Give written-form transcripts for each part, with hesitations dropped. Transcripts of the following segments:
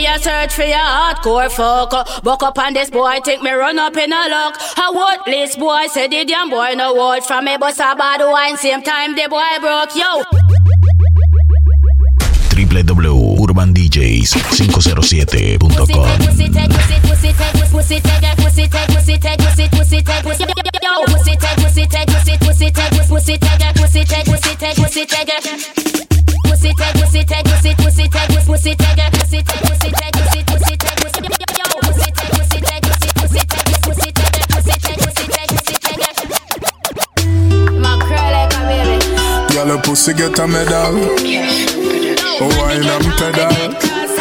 a search for your hardcore fuck. Buck up on this boy, think me run up in a luck. A worthless boy, said the damn boy no word from me, but a bad wine, same time the boy broke, yo. Girl, a pussy get a medal. Wine and pedal.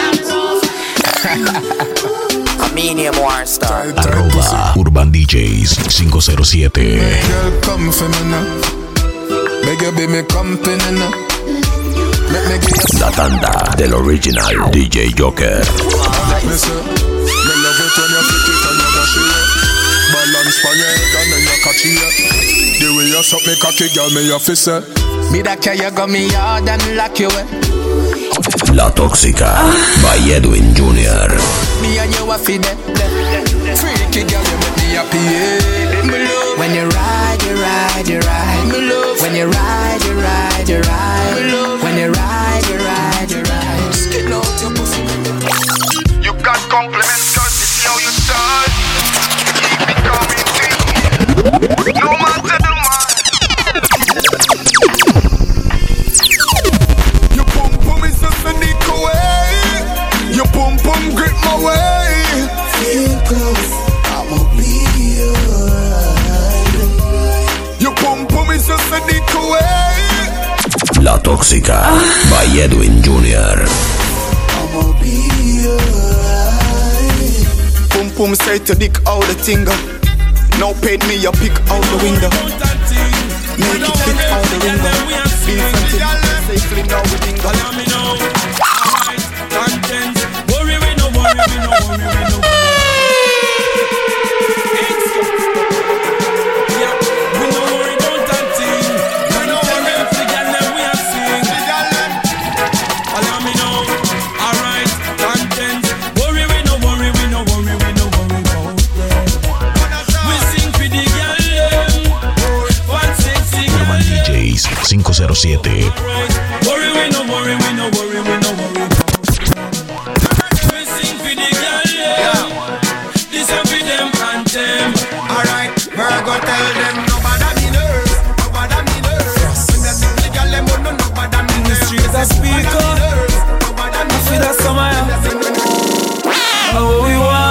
Aminium War Star. Arroba Urban DJs 507. Girl, come for me now. Beg you be me company now. La tanda del original DJ Joker. Me say, me love it when you fit it and you dash it. Balance for your head and then you catch it. The way you suck me cocky, girl, me your fist. Me that care you got me hard and lock you away. La Tóxica by Edwin Jr. Me and you are feed it. Freaky girl, you make me happy. When you ride, you ride, you ride. When you ride, you ride, you ride. When you ride, you ride, you ride. Skin out your pussy. You got compliments, cause you see how you start. Keep it coming to you. No matter the man. Your pum pum is just a nick away. Your pum pum grip my way. Feel close, I'ma be alright. Your pum pum is just a nick away. La Tóxica by Edwin Jr. I'ma be alright. Pum pum say to dick out the tingle. Now paid me your pick out the window. Make it fit out the window. Be frantic, safely now we dingle. Allow me now. Alright, content. Worry we no worry we no worry we no worry. Yeah, we no worry about that thing. We no worry if the girl them we are sing. Allow me now. Alright, content. Worry we no worry we no worry we no worry about them. We sing for the girl them. One sexy girl. Urban DJs 507. Worry we no worry we no worry we no worry. We sing for the girl them. This a for them and them. Alright, Virgo tell them nobody me nerves. Nobody me nerves. When they sing the girl them would know nobody me nerves. Streets a speaker. Nobody me I feel that summer. How we want.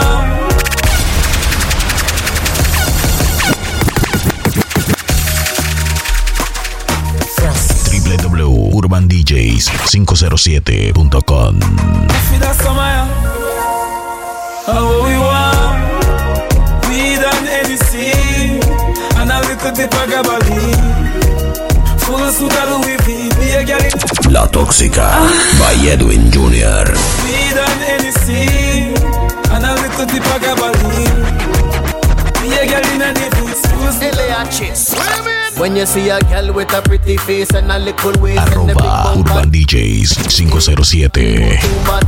www.urbandjs507.com. I feel that summer. How we want. We done anything. And a little bit of gabardine. Full suit of Louis V. Be a girl in. La Tóxica by Edwin Jr. We done anything. And a little bit of gabardine. Be a girl in a different suit. When you see a girl with a pretty face and a little waist and a big Arroba bumper. Urban DJs 507.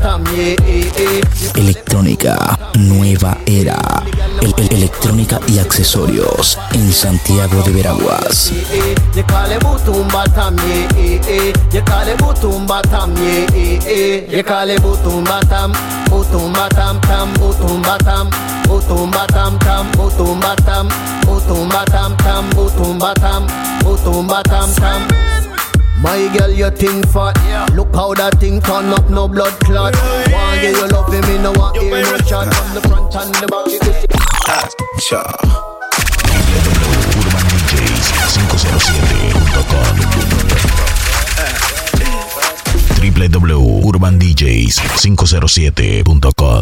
Electrónica Nueva Era. Electrónica y accesorios en Santiago de Veraguas. You call it butum batam, you call it butum batam, you call it butum batam, butum batam tam, butum batam, butum batam tam, butum batam, butum batam tam, butum batam, butum batam tam. My girl, you think fat. Look how that thing turn up, no blood clot. Want you love me, no want hear no chat. From the front and the back, you can www.urbandjs507.com.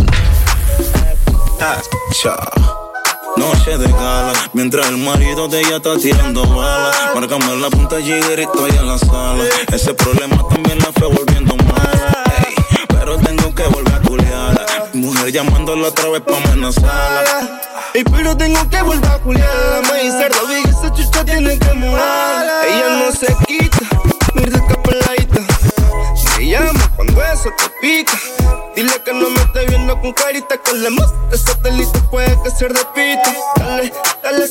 Noche de gala, mientras el marido de ella está tirando balas. Márcame la punta y estoy en la sala. Ese problema también la fue volviendo mala. Ey, pero tengo que volver a culiarla. Mi mujer llamándola otra vez pa' amenazarla. Ey, pero tengo que volver a culiarla. Me dice Robbie que esa chucha tiene que mojar. Ella no se quita, mira esa peladita. Me llama cuando eso te pica. Dile que no me esté viendo con carita, que le más de satélite puede que se repita. Dale, dale.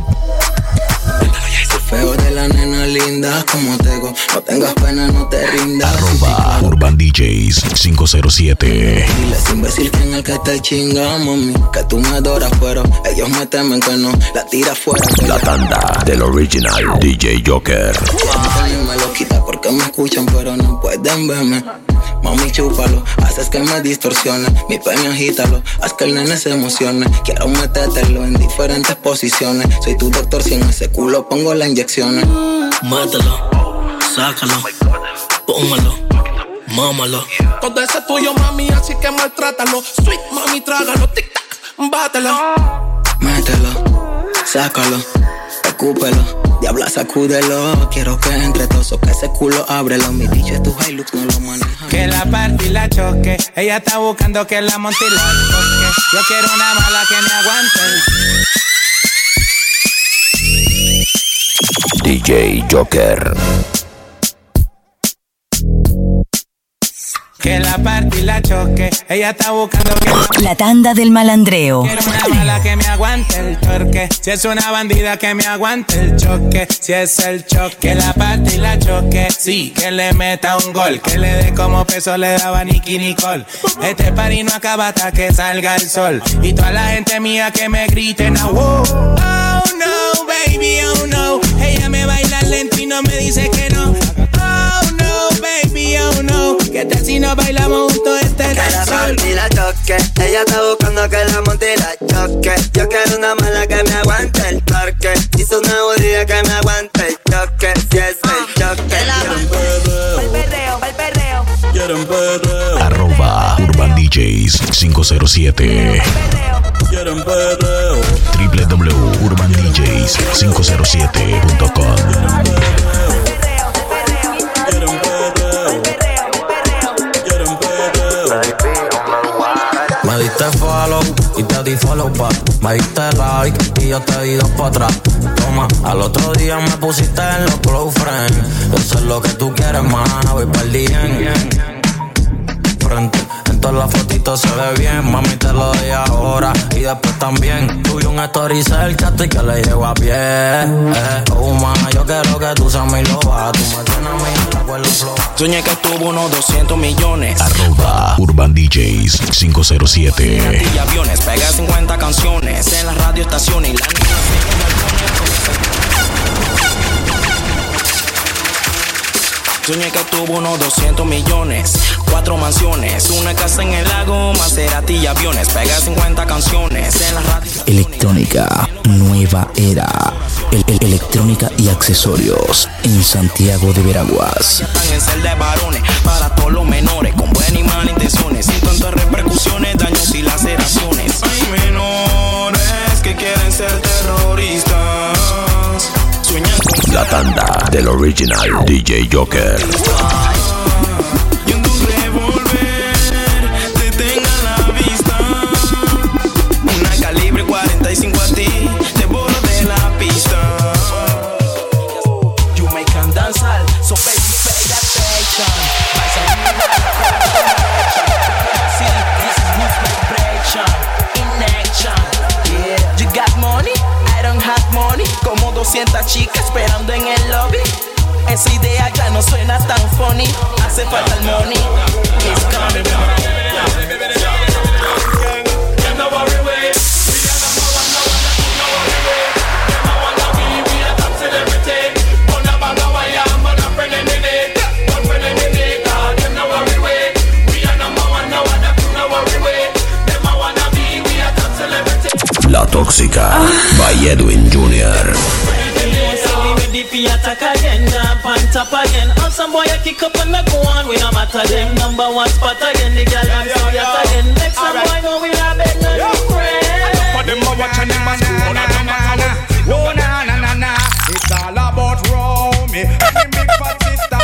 El feo de la nena linda, como tego. No tengas pena, no te rindas. @ Urban DJs 507. Dile ese imbécil que en el que te chinga, mami, que tú me adoras, pero ellos me temen que no la tira fuera. La tanda del original DJ Joker. Me lo quita porque me escuchan, pero no pueden verme. Mami, chúpalo, haces que me distorsione. Mi pene agítalo, haz que el nene se emocione. Quiero metértelo en diferentes posiciones. Soy tu doctor, si en ese culo pongo las inyecciones. Mátalo, sácalo, póngalo, mámalo. Todo eso es tuyo, mami, así que maltrátalo. Sweet, mami, trágalo, tic-tac, bátelo. Mételo, sácalo, escúpelo. Diabla, sacúdelo. Quiero que entre todos, que ese culo ábrelo. Mi dicho es tu Hilux, no lo maneja. Que la parte y la choque. Ella está buscando que la monte y la toque. Yo quiero una mala que me aguante. DJ Joker. Que la parte y la choque. Ella está buscando que la tanda del malandreo. Quiero una mala que me aguante el torque. Si es una bandida que me aguante el choque. Si es el choque, que la parte y la choque. Sí, que le meta un gol. Que le dé como peso le daba Nicky Nicole. Este party no acaba hasta que salga el sol. Y toda la gente mía que me griten a wow. Oh no, baby, oh no. Ella me baila lento y no me dice que no. Oh no, baby, oh no. ¿Qué tal si no bailamos juntos este Que la parte y la choque. Ella está buscando que la monte y la choque. Yo quiero una mala que me aguante el torque. Hizo una bodilla que me aguante el choque. Si es el choque. Pa'l perreo, pa'l perreo. Quieren perreo. @ Urban DJs 507. Quieren perreo. www.urbandjs507.com. Me diste follow y te di follow back. Me diste like y yo te di dos pa' atrás. Toma, al otro día me pusiste en los close friends. Eso es lo que tú quieres, mana, voy pa'l día. Frente, en todas las fotitos se ve bien. Mami, te lo doy ahora y después también. Tuve un story cerca y que le llevo a pie. Oh, mana, yo quiero que tú seas mi loba. Tú me tienes a mí en la cuerda flow. Soñé que tuvo unos 200 millones. @ Urban DJs 507. Y aviones, pega 50 canciones en las radioestaciones y la niña Soñé que tuvo unos 200 millones, 4 mansiones, una casa en el lago, Maserati y aviones, pega 50 canciones en la radio. Electrónica Nueva Era. Electrónica y accesorios en Santiago de Veraguas. Están en ser de varones para todos los menores, con buenas y malas intenciones, sin tantas repercusiones, daños y laceraciones. Hay menores que quieren ser terroristas. La tanda del original DJ Joker. Y un revólver te tenga a la vista. Una calibre 45 a ti, te borro de la pista. You make them danzar, so baby pay attention. See, this is new vibration in action. Yeah, you got money, I don't have money. Como 200 chicas esperando en el lobby. Esa idea ya no suena tan funny. Hace falta el money. It's coming. La Tóxica by Edwin Jr. Fi attack again, jump on top again. All some boy a kick up and me go on, we no matter them. Number one spot again, the girl and so yet again. Next some boy know we not beg no friend. For them a watch and them a school and them a holler. Oh na na na na, it's all about Romy and the big fat sister.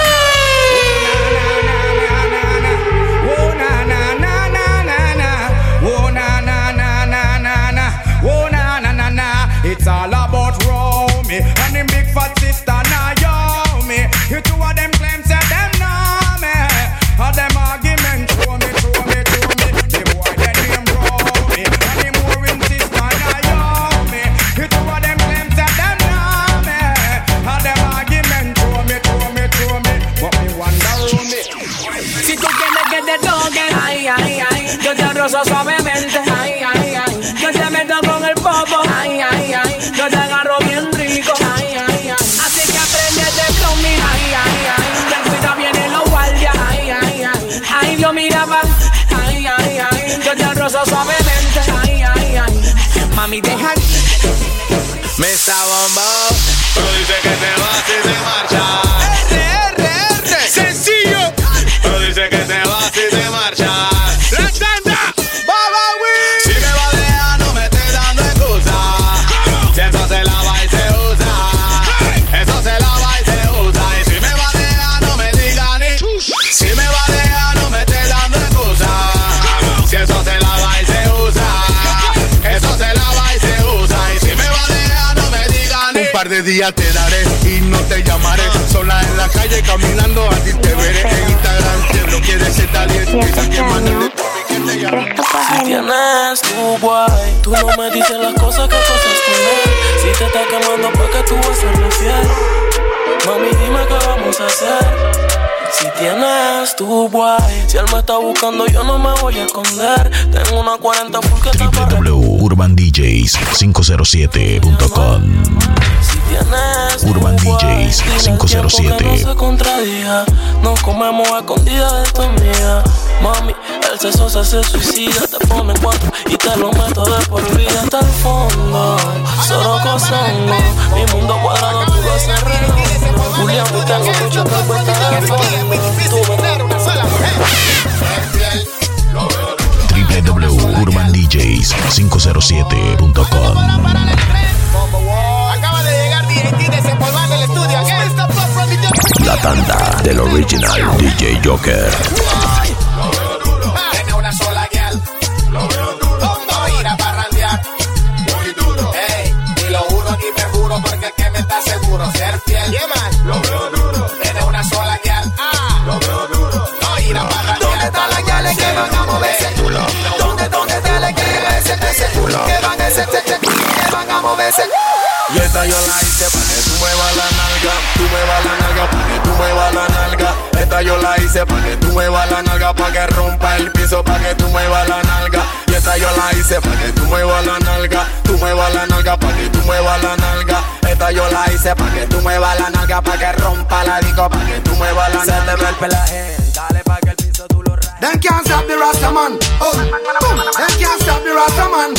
Oh na na na na na na. Oh na na na na na na. Oh na na na na. It's all about Romy and the big fat sister. You two of them claims that them know me. All them arguments, throw me. toque, ay, ay, ay. Yo te rozo suavemente, ay, ay, ay. Yo te meto con el popo, ay, ay, ay. Yo te agarro bien rico, ay, ay, ay. Así que aprendete con mi, ay, ay, ay. Ten cuidado, vienen los guardias, ay, ay, ay. Ay, Dios, mira, va, ay, ay, ay. Yo te rozo suavemente, ay, ay, ay. Mami, deja. Mesa Bombo, tú dices que te vas y te marchas. R, sencillo. Tú dices que te vas y te marchas. La tanda, Baba Wii. Si me va a dejar, no me estés dando excusa. Si eso se lava y se usa. Eso se lava y se usa. Y si me va a dejar, no me diga ni. Si me va a dejar, no me estés dando excusa. Si eso se lava y se usa. Eso se lava y se usa. Y si me va a dejar, no me diga ni. Un par de días te daré y no te llamaré. Sola en la calle caminando, a ti te veré. En Instagram te bloqueé de ese talento. Quizás que manden de Si tienes tu guay, tú no me dices las cosas que cosas con él. Si te está quemando, ¿por qué tú vas a serle fiel? Mami, dime qué vamos a hacer. Si tienes tu guay, si él me está buscando, yo no me voy a esconder. Tengo una 40 full que está para www.urbandjs507.com. Urban DJs 507. No se contradiga, nos comemos a escondidas de tu amiga. Mami, el sexo se hace suicida. Te pone 4 y te lo meto de por vida hasta el fondo. Solo cosongo, mi mundo cuadrado, tú lo haces redondo. Julián, yo tengo mucho que cuesta de fondo. www.urbandjs507.com. Acaba de llegar DJT desempolvando el estudio. La tanda del original DJ Joker. Tiene una sola guial. Lo veo duro. No ir a parrandear. Muy duro. Ey, ni lo juro ni me juro porque el que me está seguro ser fiel. Yeah, man. Lo veo duro. Tiene una sola guial. Lo veo duro. No ir a parrandear. ¿Dónde están las guiales que van a mover ese culo? ¿Dónde está la que ese culo? Que van a moverse. Y esta yo la hice pa' que tú muevas la nalga. Tú muevas la nalga pa' que tú muevas la nalga. Esta yo la hice pa' que tú muevas la nalga. Pa' que rompa el piso pa' que tú muevas la nalga. Y esta yo la hice pa' que tú muevas la nalga. Tú muevas la nalga pa' que tú muevas la nalga. Esta yo la hice pa' que tú muevas la nalga. Pa' que rompa la disco pa' que tú muevas la nalga. Se te ve el pelaje, dale pa' que el piso tú lo rajes. Them can't stop the Rastaman. Oh, them can't stop the Rastaman.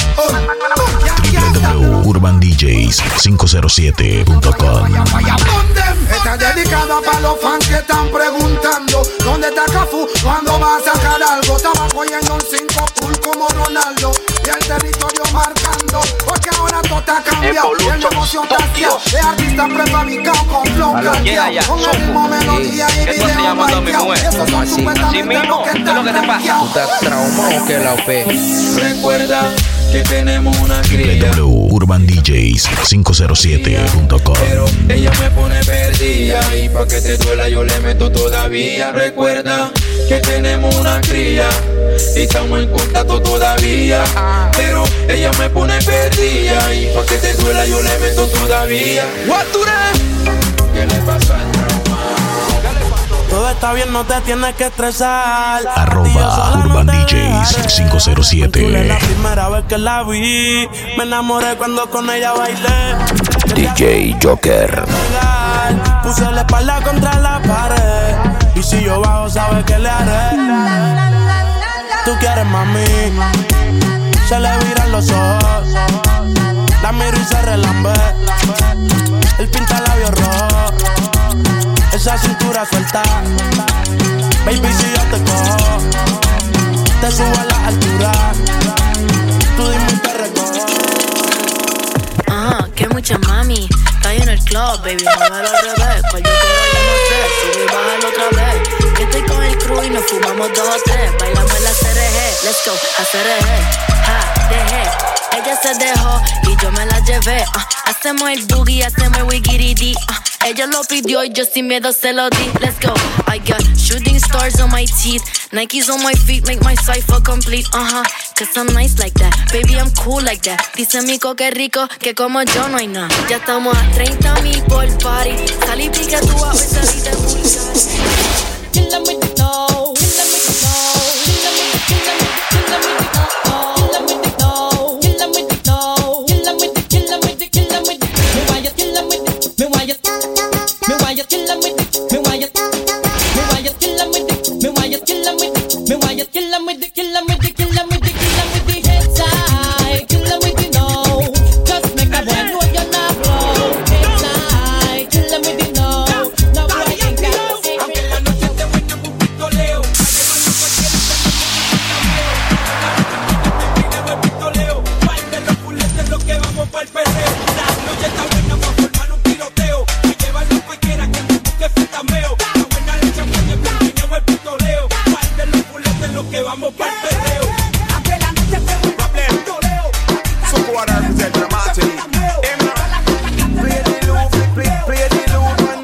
Oh, www.urbandjs507.com. Está dedicada para los fans que están preguntando ¿dónde está Cafú? ¿Cuándo va a sacar algo? Estaba cogiendo un 5 full como Ronaldo y el territorio marcando porque ahora todo está cambiado y el negocio está haciendo de artista prefabricado con flow cambiado con el mismo melodía y video maikeado. Esos son supuestamente los que están rankeados. Tú estás traumado que la OP. Recuerda que tenemos una cría. www.urbandjs507.com. Pero ella me pone perdida y pa' que te duela yo le meto todavía. Recuerda que tenemos una cría y estamos en contacto todavía. Pero ella me pone perdida y pa' que te duela yo le meto todavía. ¿Qué le pasa al trauma? Todo está bien, no te tienes que estresar. @UrbanDJs507. La primera vez que la vi, me enamoré cuando con ella bailé. DJ Joker. Puse la espalda contra la pared. Y si yo bajo, sabes que le haré. Tú quieres, mami. Se le viran los ojos. La miro y se relambe. El pinta labios rojo. Esa cintura suelta. Baby, si yo te cojo, te subo a la altura. Tú dime y te recojo. Que mucha mami. Está en el club, baby, muévelo al revés. Cual yo quiero, yo no sé. Sube y bájalo otra vez. Que estoy con el crew y nos fumamos 2 o 3. Bailamos en la CRG. Let's go, a CRG. Ja, dejé. Ella se dejó y yo me la llevé. Hacemos el boogie, hacemos el wigiridi. Ella lo pidió y yo sin miedo se lo di. Let's go. I got shooting stars on my teeth. Nikes on my feet make my cipher complete. Cause I'm nice like that. Baby, I'm cool like that. Dice Mico que rico, que como yo no hay nada. Ya estamos a 30,000 por party. Salí pique tú a ver salí de Bulgari. You let me know, you let me know. with the, kill 'em with the, kill 'em with the, kill 'em with the head tie, kill 'em with the no. Just make a boy know you're not blow. Head tie, kill 'em with the no. No boy ain't got no secret. Aunque la noche te buena un pistoleo, pistoleo, pa'l de los puletes lo que vamos pa'l perreo. La noche está buena pa' formar un tiroteo. Me llevan los cualquiera que te busque fitameo. La buena la champaña, el pequeño el pistoleo. Pa'l de los puletes lo que vamos pa'l perreo. Aunque la noche esté buena un pistoleo. So go out and present the Martin. Play the loop and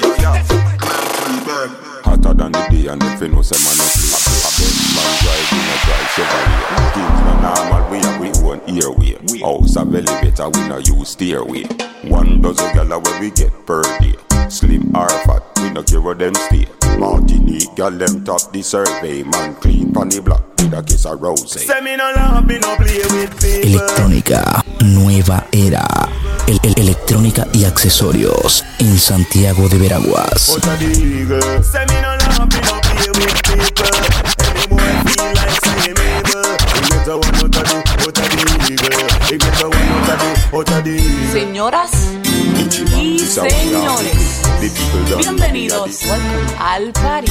hotter than the day and if you know say man a Benz man drive in a drive Chevrolet. Things no normal, we have we own airway. House of elevator, we no use stairway. 1 dozen gala where we get per day. Slim or fat, we no care where them stay. Martinique gal them top the survey. Man clean pan the block with a kiss of rose. say me no love, me no play with people. Electrónica Nueva Era. Electrónica y accesorios en Santiago de Veraguas. What a digger. Say me no love, me no play with people. Any boy feel like say me able. He get a one out of the, what a digger. He get a one out of the, what a digger. Señoras y señores, bienvenidos al party.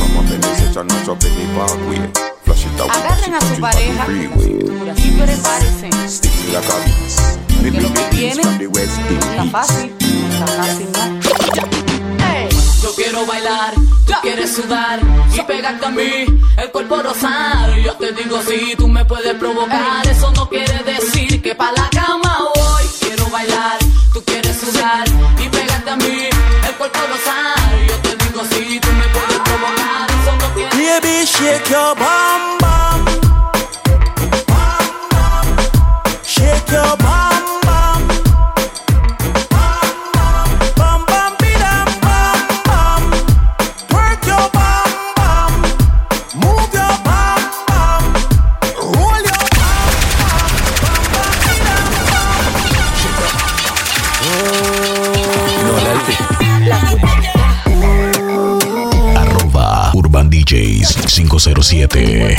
Agarren a su pareja y prepárense, que lo que viene está fácil, está fácil, ¿no? Hey. Yo quiero bailar, tú quieres sudar y pegarte a mí, el cuerpo rozar. Yo te digo si tú me puedes provocar, eso no quiere decir que pa' la cama voy. Quiero bailar, tú quieres sudar y pegarte a mí, el cuerpo rozar. Yo te digo si tú me puedes provocar, eso no quiere decir. Baby, shake your bum bum, shake your bum. Urban DJs 507.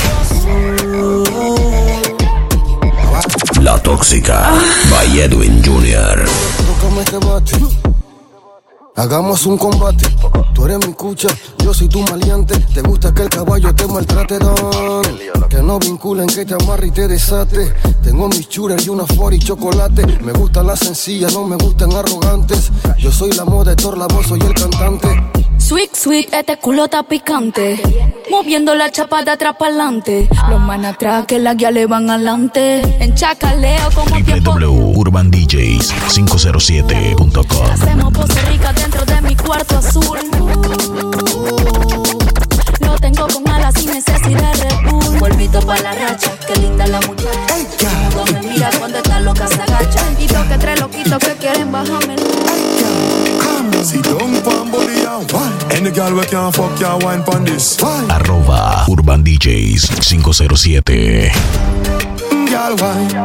La Tóxica by Edwin Jr. Tócame este bate, hagamos un combate. Tú eres mi cucha, yo soy tu maleante. Te gusta que el caballo te maltrate, don. Que no vinculen, que te amarre y te desate. Tengo mis shooters y una for y chocolate. Me gustan las sencillas, no me gustan arrogantes. Yo soy la moda, Héctor, la voz, soy el cantante. Sweet, sweet, este culo está picante. Moviendo la chapa de atrás pa'lante. Los man atrás que la guía le van adelante. En chacaleo como tiempo. www.urbandjs507.com. Hacemos pose rica dentro de mi cuarto azul. Lo tengo con alas sin necesidad de Red Bull. Polvito pa' la racha, qué linda la muchacha. No me mira cuando está loca se agacha. Y dos que tres loquitos que quieren bajarme. Sit down pan body and wine. Any girl we can fuck ya wine pan this. Arroba Urban DJs 507. Girl wine.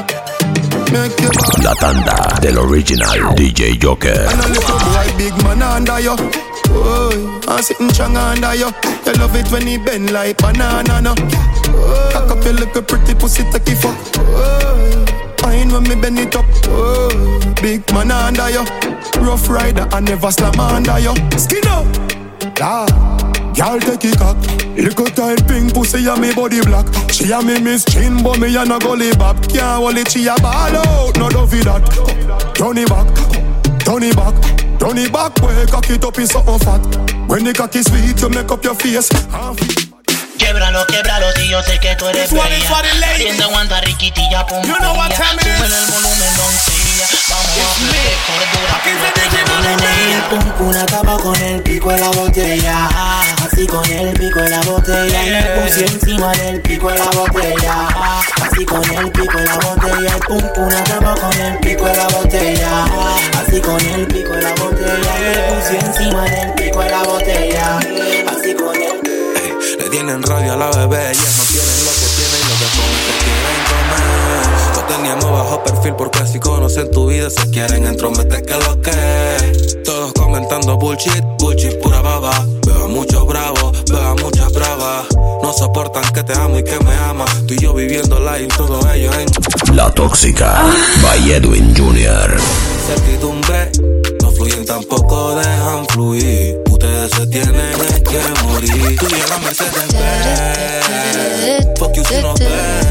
La tanda del original DJ Joker. And a little boy big man under you. Oh, I'm sitting strong under you. You love it when he bend like banana no. Oh, cock up your little pretty pussy take it fuck. Oh, fine when me bend it up. Oh, big man under you. Rough rider and never slam under you. Skin up. Ah, girl take it cock. Little tight pink pussy and me body black. She a me miss chin but me a no gully bop. Can't hold it, she a ball out. No love it that. Turn it back, turn it back, turn it back. Boy, cock it up in something fat. When the cock is sweet, you make up your face. Québralo, québralo, si yo sé que tú eres bella. Haciendo aguanta riquitilla, pum, pum, Sube el volumen, doncella. Vamos a meter cordura. El pum pum acaba con el pico de la botella. Así con el pico de la botella. Y me puse encima del pico de la botella. Así con el pico de la botella. El pum pum acaba con el pico de la botella. Así con el pico de la botella. Y me puse encima del pico de la botella. Así con el. Le tienen rabia a la bebé, ellas no tienen lo que tienen y lo que comen se quieren comer. Lo teniendo bajo perfil porque si conocen tu vida se quieren entrometer que lo que. Todos comentando bullshit, bullshit pura baba. Veo a muchos bravos, veo a muchas bravas. no soportan que te amo y que me amas. Tú y yo viviendo la y todo ello en La Tóxica by Edwin Jr. Certidumbre, no fluyen tampoco dejan fluir. Ustedes se tienen que morir. Tú y la Mercedes Benz, fuck you si no ves.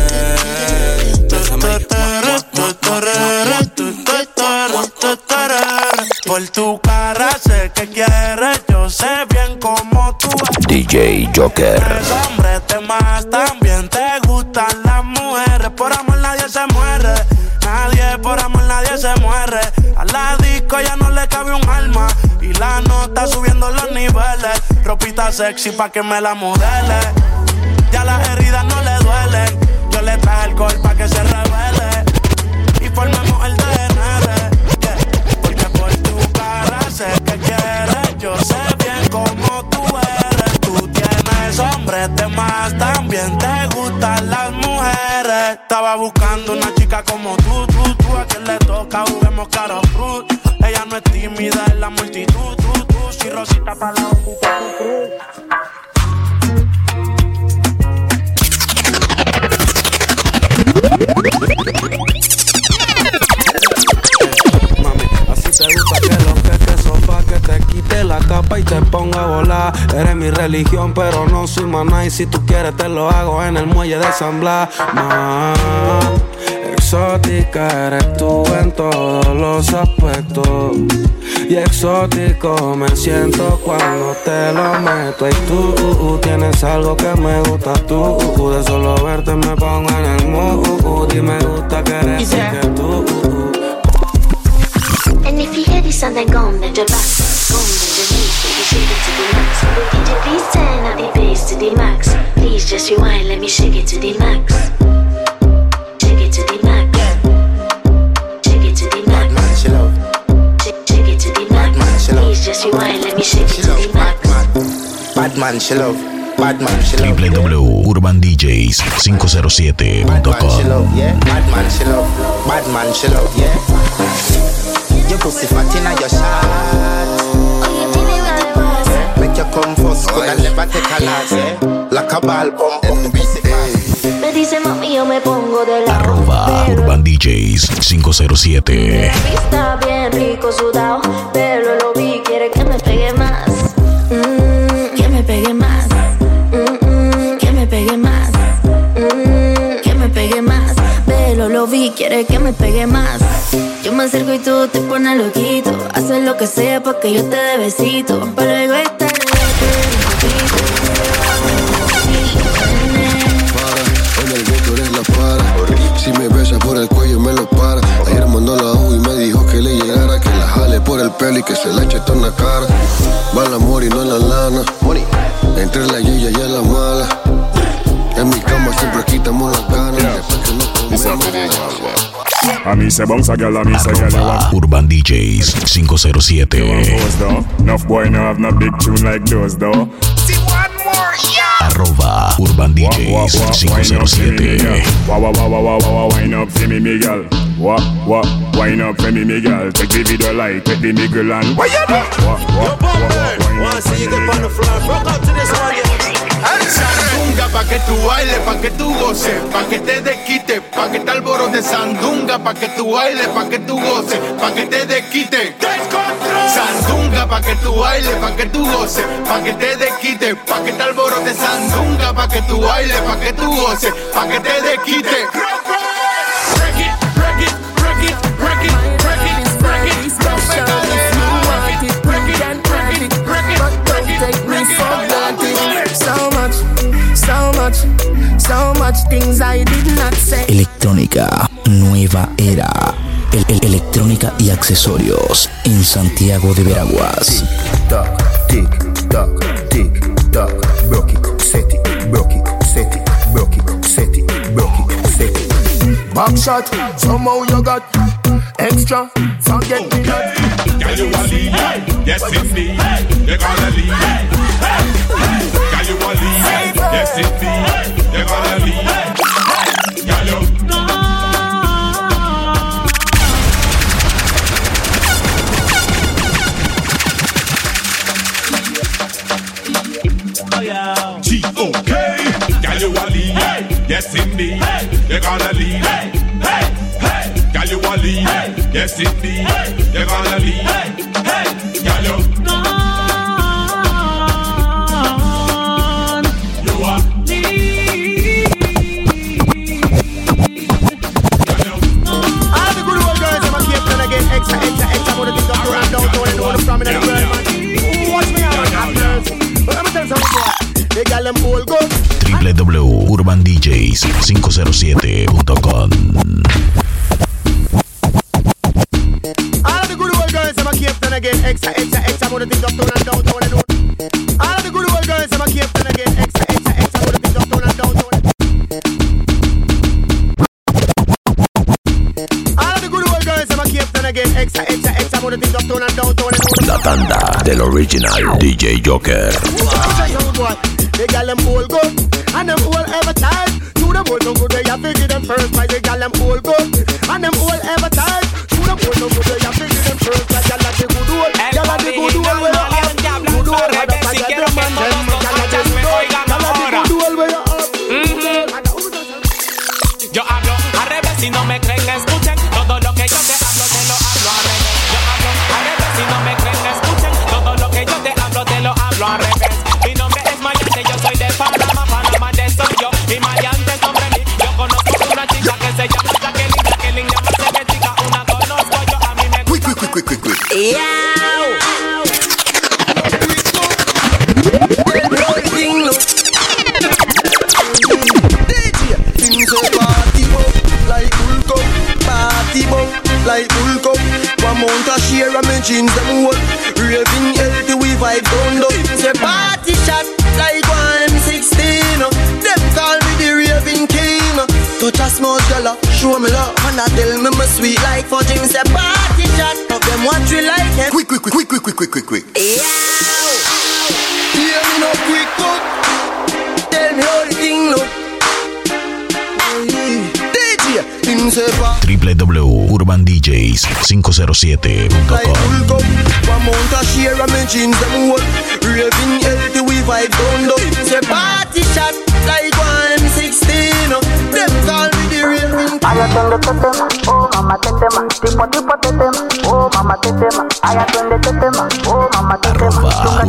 Por tu cara sé que quieres, yo sé bien cómo tú eres. DJ Joker. Eres hombre, te más también te gustan las mujeres. Por amor nadie se muere, nadie por amor nadie se muere. A la disco ya no le cabe un alma y la nota subiendo los niveles. Ropita sexy pa' que me la modele. Ya las heridas no le duelen. Yo le traje alcohol pa' que se revele y formemos el DNR. Porque por tu cara sé que quieres, yo sé bien cómo tú eres. Tú tienes hombres de más, también te gustan las mujeres. Estaba buscando una chica como tú. A quien le toca juguemos caro fruit. Ella no es tímida en la multitud. Si Rosita pa' la boquita, Mami, así te gusta que los que son pa' que te quite la capa y te ponga a volar. Eres mi religión, pero no soy maná. Y si tú quieres te lo hago en el muelle de San Blas. Exótica eres tú en todos los aspectos. Y exótico me siento cuando te lo meto. Y tú tienes algo que me gusta tú. De solo verte me pongo en el mood. Y me gusta que eres que tú. And if you hear this and then gone, then your back, gone, then your knees, baby, shake it to the max. DJ, please turn up the bass to the max. Please just rewind, let me shake it to the max. Shake it to the max. Shake it to the max. Shake it to the max. Please just rewind, let me shake it to the max. Batman, she love. Batman, she love. www.urbandjs507.com. Batman, she love, yeah. Batman, she love. Batman, she love, yeah. Your pussy fat inna your shot. Make you come first, but I never take a last, yeah. Like a ball pump up the pussy fast. Me dice mami, yo me pongo de lado. @UrbanDJs507. Está bien rico sudado, pero lo vi, quiere que me pegue más. Que me pegue más. Que me pegue más. Que me pegue más. Pero lo vi, quiere que me pegue más. Yo me acerco y tú te pones loquito. Haces lo que sea pa' que yo te dé besito. Pero luego está En el gusto eres la para. Si me besa por el cuello me lo para. Ayer mandó la U y me dijo que le llegara, que la jale por el pelo y que se la eche toda en la cara. Va el amor y no en la lana. Entre la yuya y la mala. En mi cama siempre quitamos las ganas. Después que no comemos. A mí se bounce a girl, a mí se girl. @UrbanDJs507. Enough boy no have no big tune like those though. See one more, yeah. @UrbanDJs507. Wine up for me, Miguel. Wine up for me, Miguel. Take the video like, take the Miguel and what you do? Wanna see you get on the floor. Rock out to this one, yeah. Sandunga pa' que tú bailes, pa' que tú goces, pa' que te desquites, pa' que te alborotes. Sandunga pa' que tú bailes, pa' que tú goces, pa' que te desquites. Sandunga pa' que tú bailes, pa' que tú goces, pa' que te desquites, pa' que te alborotes. Sandunga pa' que tú bailes, pa' que tú goces, pa' que te desquites. Break it, break it, break it, break it, break it, break it, So much things I did not say. Electrónica, nueva era. Electrónica y accesorios en Santiago de Veraguas. Tick tock, tick tock, broke it, set it, broke it, set it, broke it, set it, broke it, set it. Back shot, somehow you got extra, forget me not. Can you a lead? Yes indeed, you're gonna lead. Can you a lead? Yes indeed, you're gonna lead. Can you? G.O.K. yes indeed. You're gonna lead. Girl, you a lead. Yes indeed. You're gonna lead. Girl, you. You are lead. All the good old girls, I'm a keep trying to get extra. What do you think I'm doing? Don't know the prominent girl, man. Watch me out, girls. But let me tell you something. They got them all good. www.urbandjs507.com. All of the good old girls, I'm a keep trying to get extra. What do you think I'm doing? Don't know. All of the good old girls, I'm a keep trying to get extra. What do you think I'm doing? Don't know. All of the good old girls, I'm a keep trying to get extra. What do you think I'm doing? Don't know. La tanda del original DJ Joker. They got them all good, and them all ever tight. To them all no good, they have to give them first prize. They got them all good, and them all ever tight. To them all no good, they have to give them first prize. Y'all like the good old, y'all like the good old where you up. Good old, and the fire them and them. Y'all like the good old where you up. Yo hablo al revés, si no me creen, escuchen. Todo lo que yo te hablo, te lo hablo al revés. Yo hablo al revés, si no me creen, escuchen. Todo lo que yo te hablo, te lo hablo al revés. Mi nombre es Mayante, yo soy de Panamá, de soy yo. Y Mayante es nombre mío. Yo conozco una chica que se llama Jacqueline, llama se me chica, una conozco yo, a mí me gusta. Quick. Like full cup, one mount a share of my jeans them whole. Raving healthy, we vibe down low. Say party shot like 116. Them call me the raving king. Touch a small girl, show me love, and I tell me my sweet like for Jim. Say party shot, of them what we like it. Quick. Yeah. Hear me no quick. Tell me how the thing look. www.urbandjs507.com. Amount a share of my jeans them whole. Raving healthy, we vibe down low. Say party shot like 116. Them call me the raving king. Aya twende tetema, oh mama tetema. Tipo tetema, oh mama tetema. Aya twende tetema, oh mama tetema.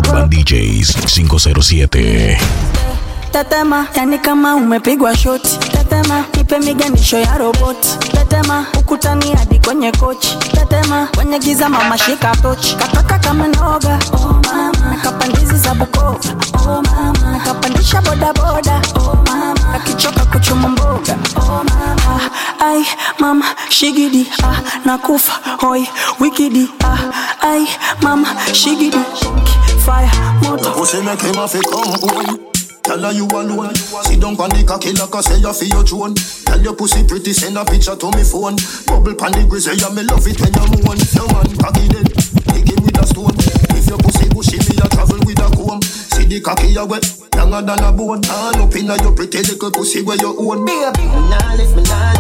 UrbanDJs507. Tetema, yani kama umepigwa shoti. Tetema, nipe miganisho ya roboti. Tetema, ukutani hadi kwenye kochi. Tetema, kwenye giza mama shika tochi. Kataka kama noga, oh mama. Nakapandizi za Bukova, oh mama. Nakapandisha bodaboda, oh mama. Akichoka kuchuma mboga, oh mama. Ai, mama, shigidi, nakufa, hoi, wikidi, ai, mama, shigidi, fire, moto. Pussy make him a fi come home. Tell her you alone. Sit down pon the cocky like I say you feel your drone. Tell your pussy pretty, send a picture to me phone. Bubble pon the grizzly, yeah, me love it when you moan. No man cocky dead, dig him with a stone. If your pussy bushy, me a travel with a comb. See the cocky you wet, younger than a bone. Hand up inna your pretty little pussy where you own. Baby, me nah lift.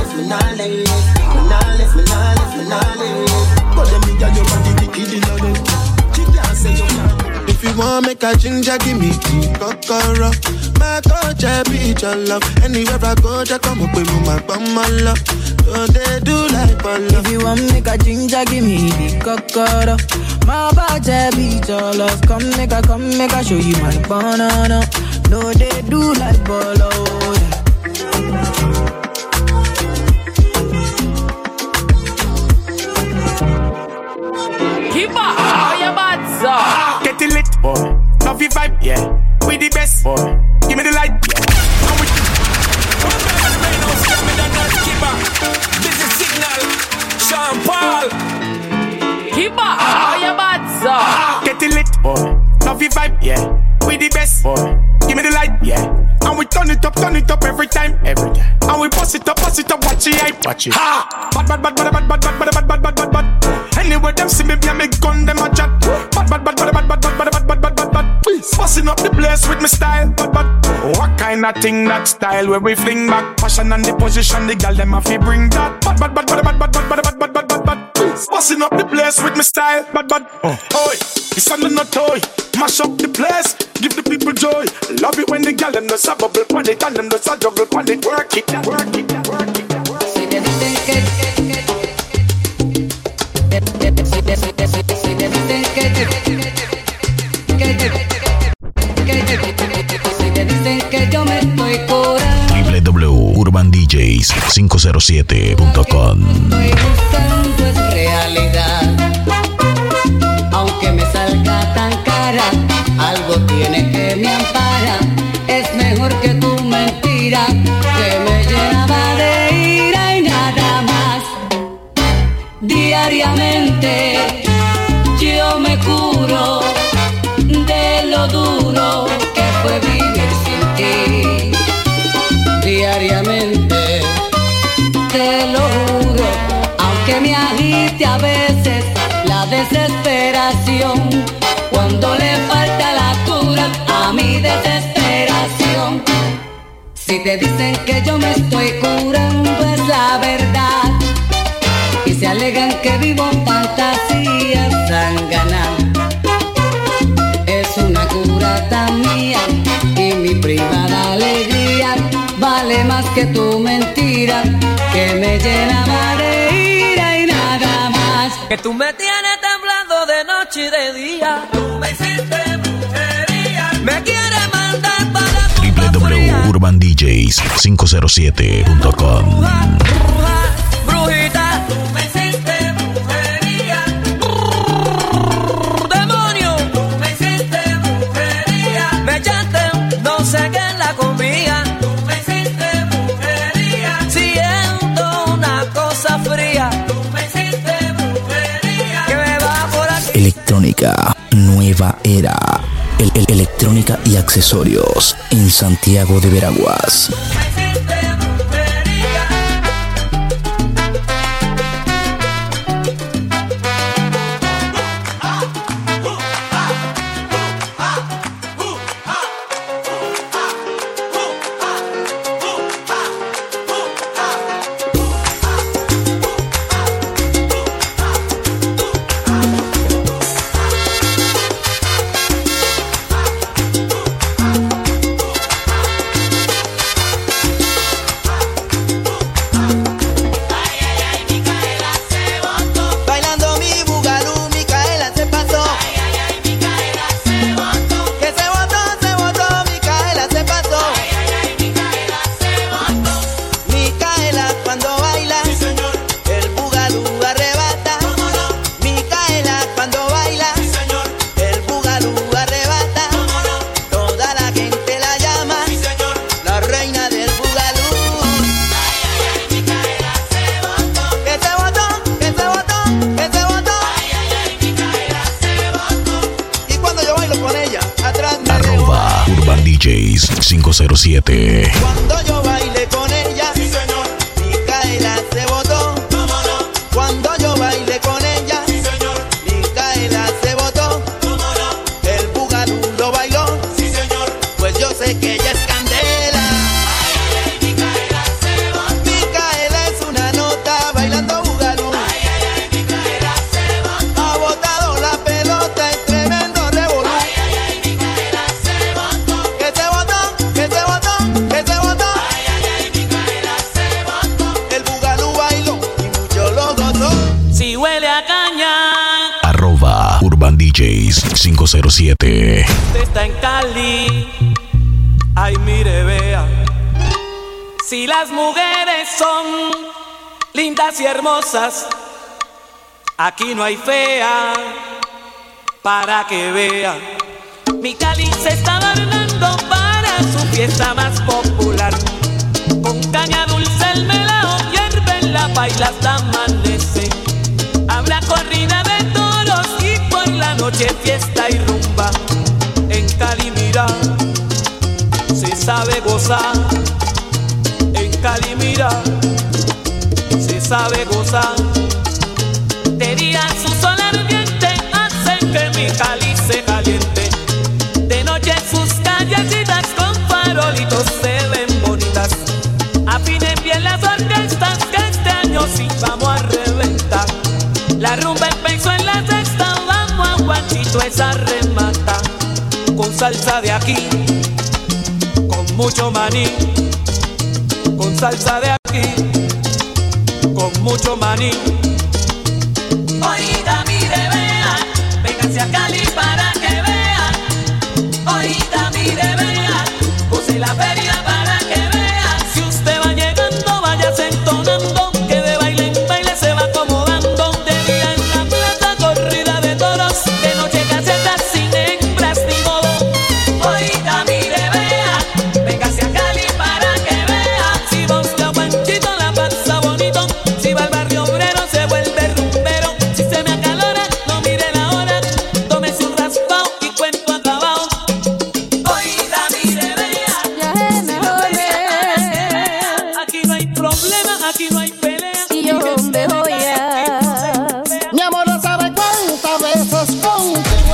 But them nigga you want the wicked inna them. She can't say you can't. If you want make a ginger, give me the kokoro. My coach, I be your love. Anywhere I go, just come up with my bum, my love. Don't they do like Polo? If you want make a ginger, give me the kokoro. My body be your love. Come make a show you my banana. No, they do like Polo. Keep up, how you bad, sir? Get it lit, boy. Love your vibe, yeah. We the best, boy. Give me the light, yeah. This is Signal, Sean Paul. Keep up, how you bad, sir? Get it lit, boy. Love your vibe, yeah. We the best, boy. Give me the light, yeah. And we turn it up every time. And we bust it up, watch it, watch it. Ha! Bad. Anyway, them see me, me gun, them a chat. Bad. Busting up the place with me style. Bad. What kind of thing that style where we fling back? Passion and the position, the girl them have to bring that. Bad. Busting up the place with my style, bad. Oi, this under no toy. Mash up the place, give the people joy. Love it when the gal them does a bubble pon it and them does a juggle pon it. Work it. Si te dicen que yo me estoy curando, www.urbandjs507.com. estoy buscando es realidad. Aunque me salga tan cara, algo tiene que me ampara. Es mejor que tu mentira, que me llenaba de ira y nada más. Diariamente yo me curo de lo duro que fue vivir sin ti. Diariamente te lo juro, aunque me agite a veces la desesperación, cuando le falta la cura a mi desesperación. Si te dicen que yo me estoy curando es la verdad, y se alegan que vivo fantasías zángana. Es una cura tan mía y mi privada alegría vale más que tu mentira, que me llenaba de ira y nada más. Que tú me tienes temblando de noche y de día. Tú me hiciste brujería. Me quieres mandar para tu www.urbandjs507.com. brujita. Tú me hiciste brujería. Demonio. Tú me hiciste brujería. Me echaste no sé qué en la comida. Tú me hiciste brujería. Siento una cosa fría. Tú me hiciste brujería. Que me va por aquí. Electrónica Nueva Era. Electrónica y accesorios en Santiago de Veraguas. DJs507. Cuando yo bailé con ella, sí, señor, Micaela se botó. ¿Cómo no? Cuando yo bailé con ella, sí, señor, Micaela se botó. ¿Cómo no? El bugalú lo bailó. Sí, señor, pues yo sé que ella es candela. Ay, ay, ay, Micaela se botó. Micaela es una nota bailando bugalú. Ay, ay, ay, Micaela se botó. Ha botado la pelota en tremendo revolú. Ay, ay, ay, Micaela se botó. Que se botó, que se botó, que se botó. Ay, ay, ay, Micaela se botó. El bugalú bailó y mucho lo gozó. Si huele a caña, Urban DJs 507. usted está en Cali. Ay, mire, vea. Si las mujeres son lindas y hermosas, aquí no hay fea, para que vea. Mi Cali se está adornando para su fiesta más popular. Con caña dulce el melao hierve en la paila hasta amanece. Habrá corrida de toros y por la noche fiesta y rumba. En Cali mira, se sabe gozar. En Cali mira, se sabe gozar. De día su sol ardiente hace que mi Cali se caliente. De noche sus callecitas con farolitos se ven bonitas. Afinen bien las orquestas que este año sí vamos a reventar. La salsa remata, con salsa de aquí, con mucho maní, con salsa de aquí, con mucho maní. Oiga, mire, vea, véngase a Cali para que vea. Oiga, mire, vea, puse la feria para que vea. Si usted va llegando, váyase entonando, que de baile en baile se va acomodando. De día en la plaza, corrida de toros, de noche casetas sin hembras ni modo. Oiga, mire, vea, véngase a Cali para que vea. Si busca Panchito la pasa bonito, si va al barrio obrero se vuelve rumbero. Si se me acalora, no mire la hora, tómese un raspao y cuento acabado. Oiga, mire, vea, Ya es mejor ver. Aquí no hay problema, aquí no hay pelea. Y yo me voy a. Mi amor, no sabe cuántas veces contigo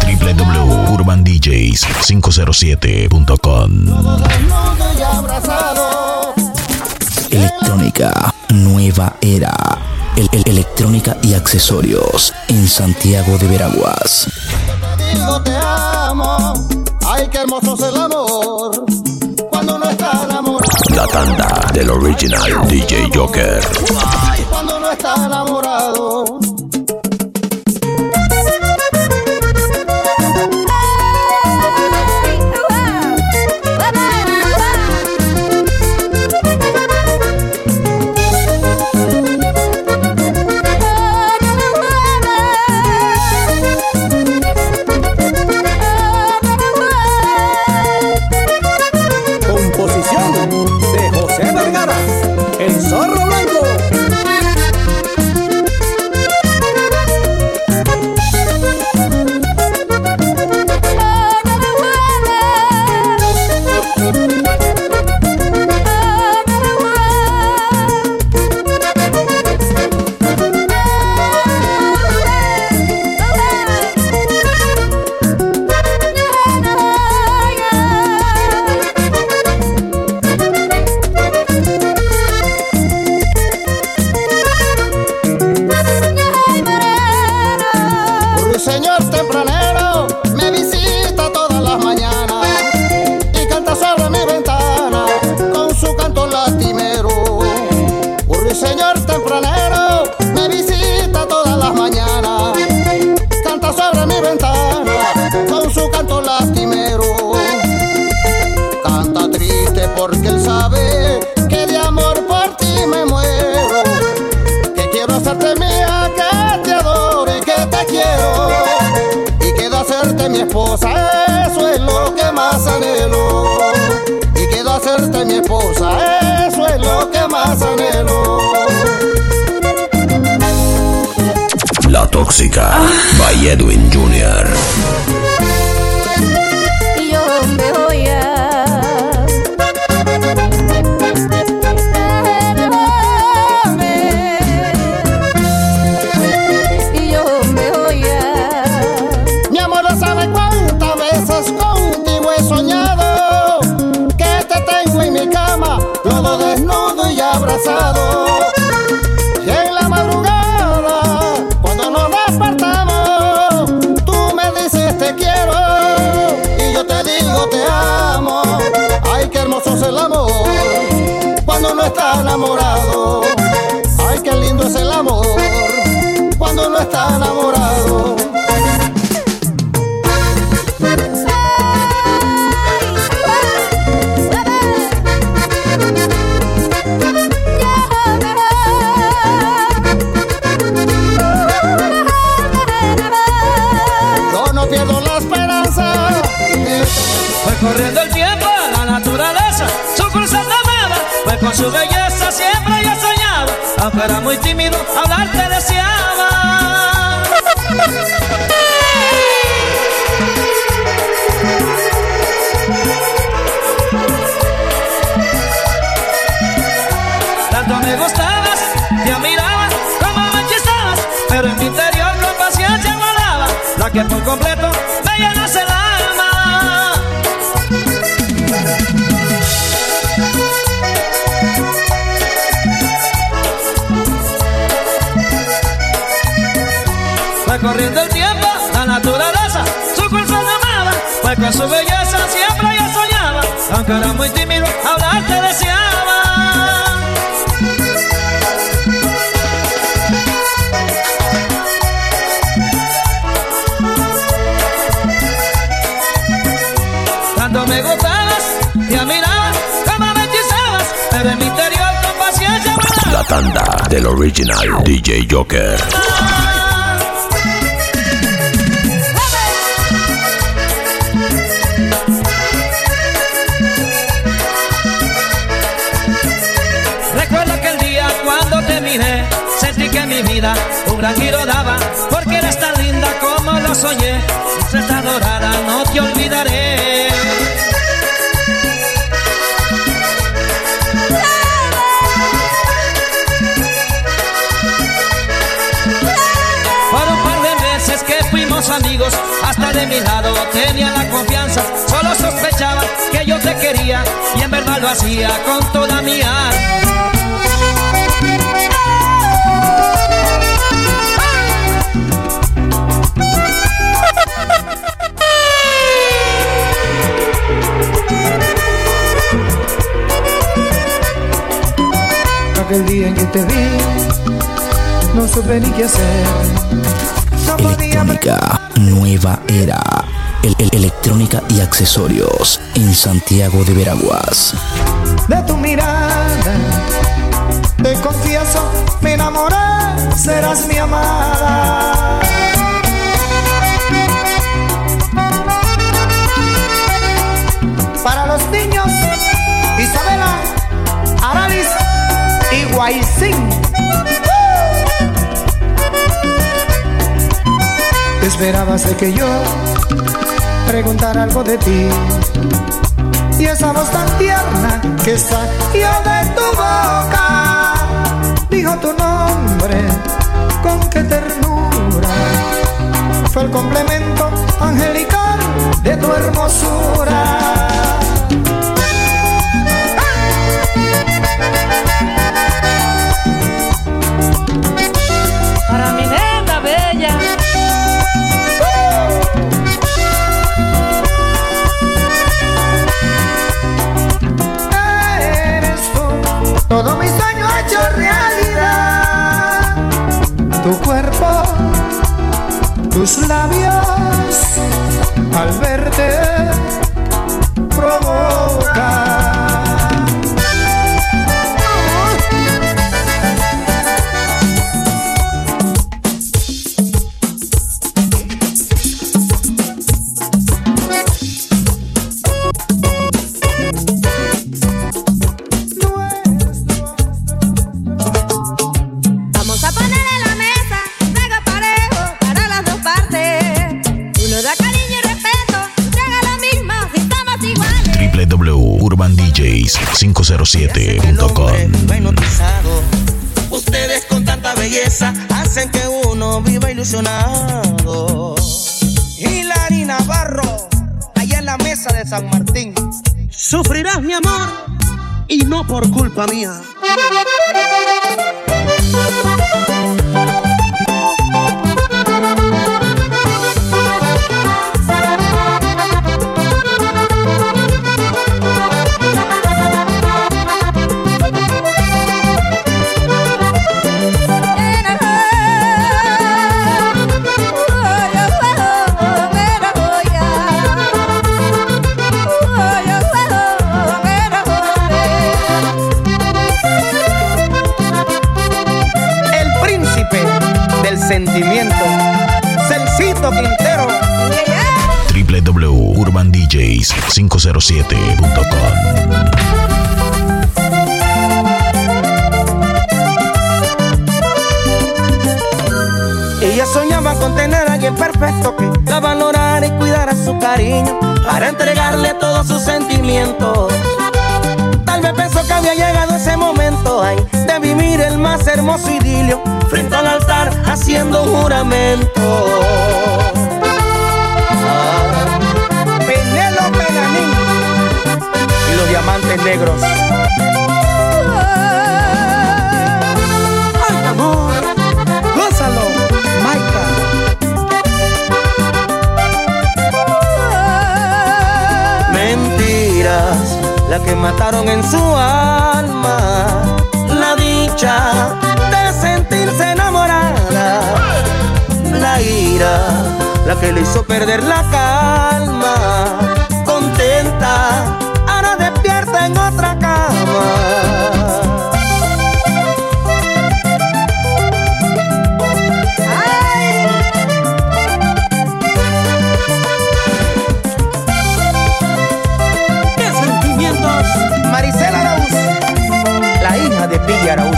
www.urbandjs507.com. desnudo y abrazado. Electrónica Nueva Era. Electrónica y accesorios en Santiago de Veraguas. Digo te amo. Ay, qué hermoso es el amor. Cuando uno está enamorado. La tanda del original DJ Joker. Cuando uno está enamorado. Composición de José Vergara, el Zorro Blanco. Ruiseñor tempranero me visita todas las mañanas y canta sobre mi ventana con su canto lastimero. Un ruiseñor tempranero me visita todas las mañanas, canta sobre mi ventana con su canto lastimero. Canta triste porque él sabe que de amor por ti me muero, que quiero hacerte mía, que te adoro y que te quiero, y quiero hacerte mi esposa, eso es lo que más anhelo. Y quiero hacerte mi esposa, eso es lo que más anhelo. La Tóxica by Edwin Jr. Y yo me voy a. Y yo me voy a. Mi amor, no sabe cuántas veces contigo he soñado que te tengo en mi cama, todo desnudo y abrazado. Y en la madrugada, cuando nos despertamos, tú me dices te quiero y yo te digo te amo. Ay, qué hermoso es el amor cuando uno está enamorado. Ay, qué lindo es el amor cuando uno está enamorado. Yo no pierdo la esperanza. Fue corriendo el tiempo, la naturaleza, su cruzada amaba, fue con su belleza siempre yo soñaba, aunque era muy tímido, hablar te deseaba. Tanto me gustabas, te admiraba, como me hechizabas, pero en mi interior con paciencia guardaba la que por completo me llenas el alma. Fue corriendo el tiempo, la naturaleza, su con su belleza siempre yo soñaba, aunque era muy tímido, hablarte deseaba. Tanto me gustabas, te admirabas, como me hechizabas, pero en mi interior con paciencia volabas. La tanda del original DJ Joker. Recuerdo aquel día cuando te miré, sentí que mi vida un gran giro daba, porque eres tan linda como lo soñé, princesa dorada, no te olvidaré. Por un par de meses que fuimos amigos, hasta de mi lado tenía la confianza, solo sospechaba que yo te quería y en verdad lo hacía con toda mi alma. Aquel día en que te vi, no supe ni qué hacer. Electrónica Nueva Era. Electrónica y accesorios en Santiago de Veraguas. De tu mirada, te confieso, me enamoré, serás mi amada. Para los niños, Isabela, Aralis y Guaycín. Esperabas de que yo preguntara algo de ti, y esa voz tan tierna que salió de tu boca dijo tu nombre con qué ternura. Fue el complemento angelical de tu hermosura. Para mi nena bella, todo mi sueño hecho realidad. Tu cuerpo, tus labios, al verte provoca. www.urbandjs507.com. Ustedes con tanta belleza hacen que uno viva ilusionado. Hilary Navarro, allá en la mesa de San Martín. Sufrirás, mi amor, y no por culpa mía. Sentimiento, Celcito Quintero. www.urbandjs507.com. Ella soñaba con tener a alguien perfecto que la valorara y cuidara su cariño para entregarle todos sus sentimientos. Tal vez pensó que había llegado ese momento ay, de vivir el más hermoso idilio frente al altar haciendo un juramento. Penélope Ganín Y los diamantes negros. Ay, amor, gózalo, Maica. la que mataron en su alma la dicha de sentirse enamorada, la ira, la que le hizo perder la calma, contenta, ahora despierta en otra cama. Maricela Araúz, la hija de Pilla Araúz.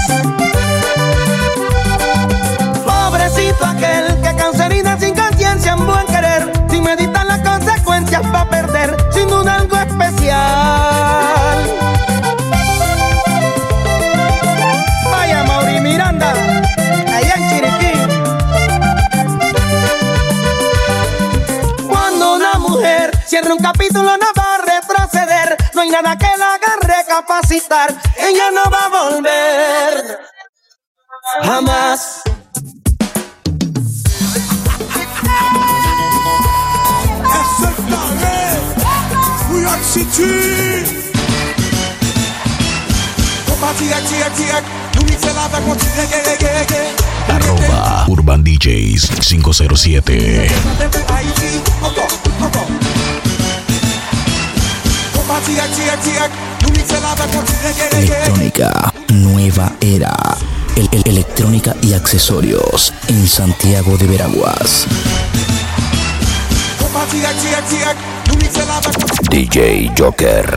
Pobrecito aquel que causa herida sin conciencia en buen querer, sin meditar las consecuencias va a perder sin duda algo especial. Vaya Mauri Miranda, allá en Chiriquí. Cuando una mujer cierra un capítulo no va a retroceder, no hay nada que la haga recapacitar, ella no va a volver jamás. New York City. @ Urban DJs 507. Electrónica Nueva Era. Electrónica y accesorios en Santiago de Veraguas. DJ Joker.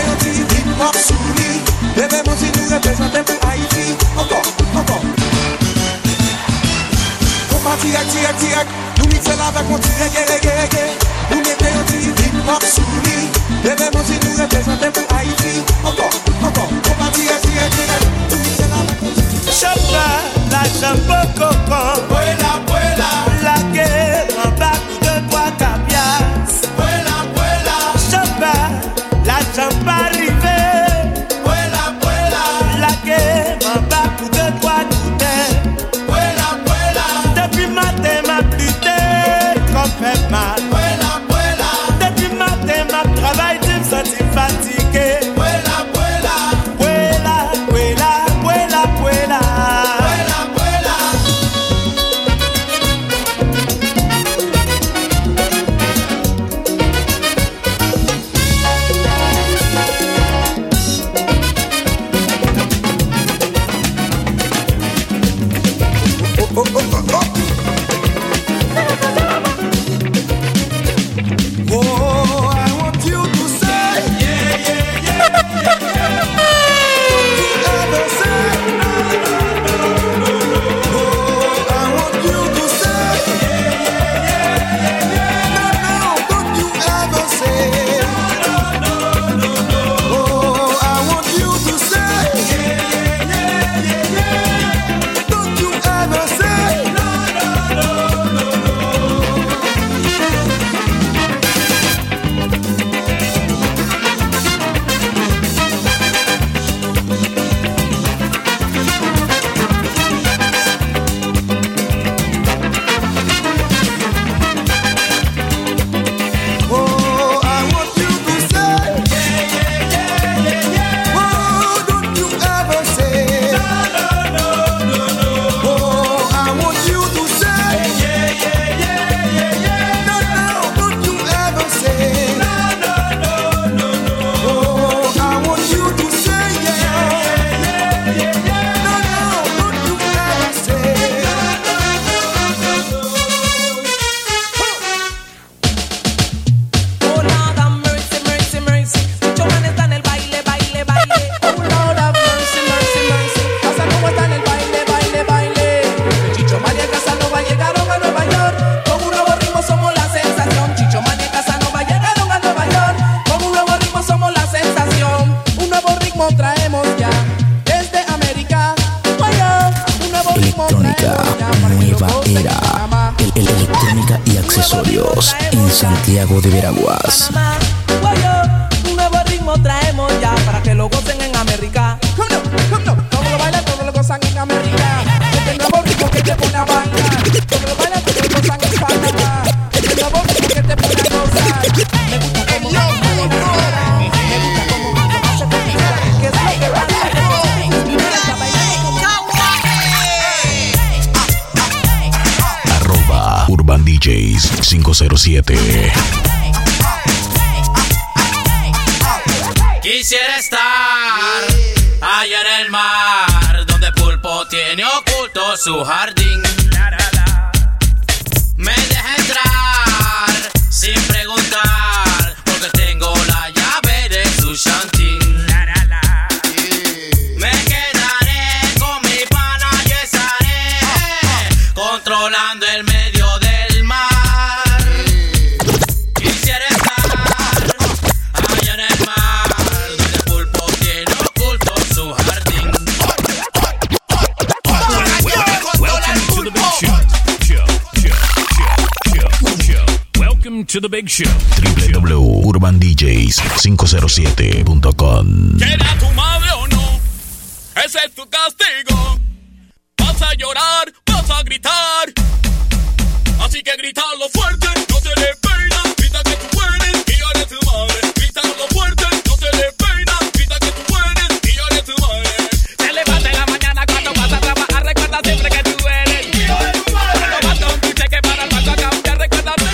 Chopin, la chambre coco, vuela, vuela, la que m'embarque de toi cavias, vuela, vuela, Chopin, la chambre arrivée, vuela, vuela, la que m'embarque de toi douter, vuela, vuela, depuis matin m'a plutté, qu'on fait mal, vuela, vuela, depuis matin m'a travaillé, je me sens fatigué, vuela, vuela, vuela, vuela, vuela, vuela. Electrónica y accesorios en Santiago de Veraguas. Un nuevo ritmo traemos ya para que lo gocen en América. Todos lo bailan, todos lo gozan en América. Este nuevo ritmo que te pone a bailar. Todos lo bailan, todos lo gozan en España. Este nuevo ritmo que te pone a gozar. Me gusta como me gusta como 507. Quisiera estar allá en el mar, donde Pulpo tiene oculto su jardín. Me deja entrar sin preguntar, porque tengo la llave de su shantín. Me quedaré con mi pana y estaré controlando el medio del mar. Quisiera estar allá en el mar, donde Pulpo tiene oculto su jardín. Welcome to the big show. www.urbandjs507.com. ¿Quiera tu madre o no? Ese es tu castigo. Vas a llorar, vas a gritar. Así que grítalo fuerte, no te le pena. Grita que tú puedes y yo eres tu madre. Grítalo fuerte, no te le pena. Grita que tú puedes y yo eres tu madre. Se levanta en la mañana cuando vas a trabajar. Recuerda siempre que tú eres. Y yo eres tu madre. Cuando vas con tu cheque para el banco a cambiar, recuerda siempre.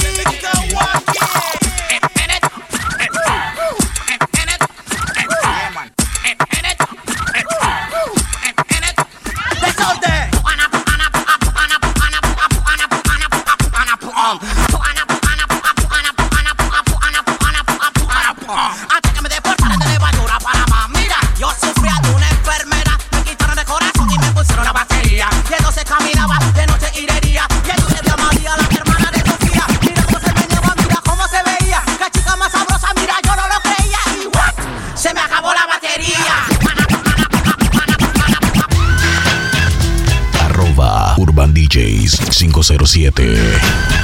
DJs 507.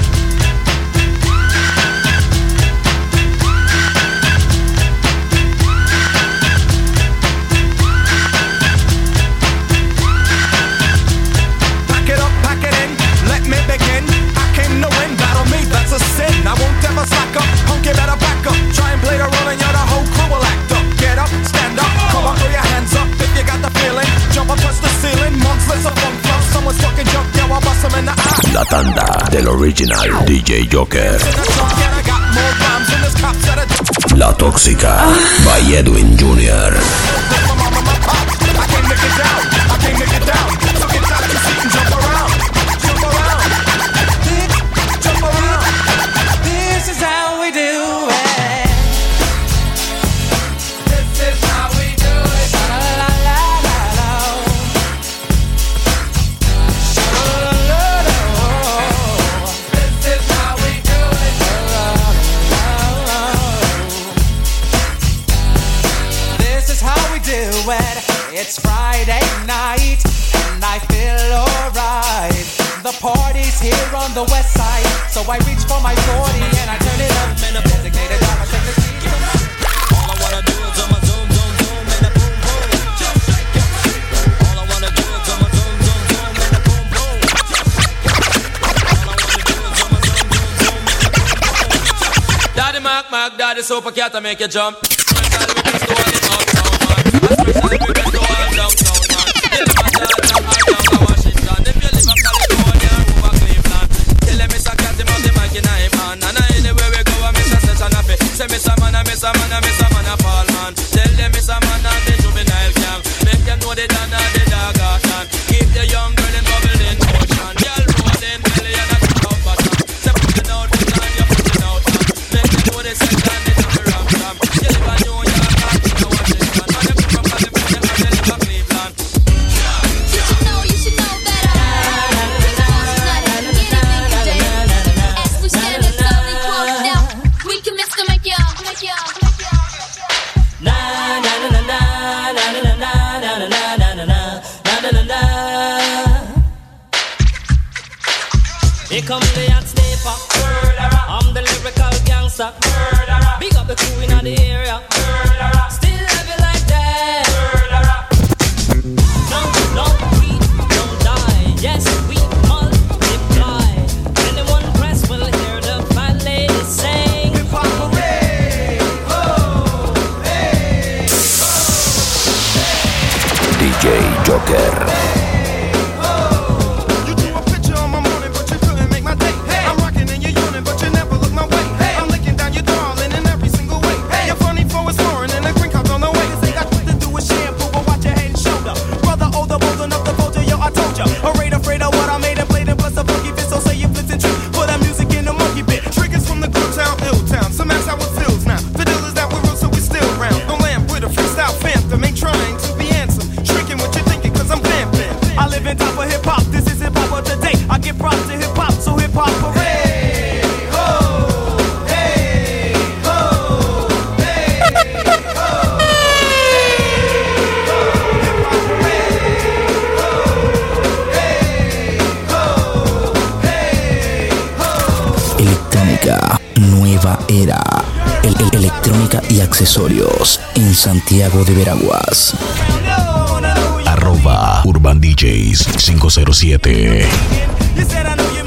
La tanda del original DJ Joker. La tóxica by Edwin Jr. This is how we do it. This is how we do it. La la la la la. This is how we do it. This is how we do it. It's Friday night and I feel alright. The party's here on the west side, so I reach for my 40 and I turn it up. Designated driver, check the seat. All I wanna do is on my zoom, zoom, zoom, and a boom, boom. Just shake your feet. All I wanna do is on my zoom, zoom, zoom, and a boom, boom. Just shake your feet. All I wanna do is on my zoom, zoom, zoom, and a boom, boom. Daddy Mac, Daddy Super Cat, I make you jump. Special request to all the uptown man. Special request to all downtown man. You live a downtown, I down Washington. If you live a California, over Cleveland. Tell them it's a cat, him out the mic in a hand. And anywhere we go, I miss a session of it. Say miss a man, I miss a man, I miss a man, a fall man. Tell them it's a man and the juvenile gang. Make them know the dan and the dog out and keep the young girl in bubble in motion. Girl rolling belly and a kick out bottom. Say putting out the time, you're putting out time. Make them know the set and the double ram jam. You live a New York, I think I want this man. And if you from California, I live a Cleveland. You should know that as we stand and slowly close down, we can mix to make y'all. Na na na na na na na na na na na na na na na. Here comes the hot stepper. I'm the lyrical gangster. Big up the crew in the area. Still heavy like that. No, we don't die. Yes, we multiply. Anyone press will hear the fat lady sing. DJ Joker. You drew a picture on my morning, but you couldn't make my day. I'm rocking and you're screaming time for hip hop. This is hip hop of today. I give props to hip hop, so hip hop parade. Electrónica Nueva Era. Electrónica y accesorios en Santiago de Veraguas. @UrbanDJs 507. You said I know you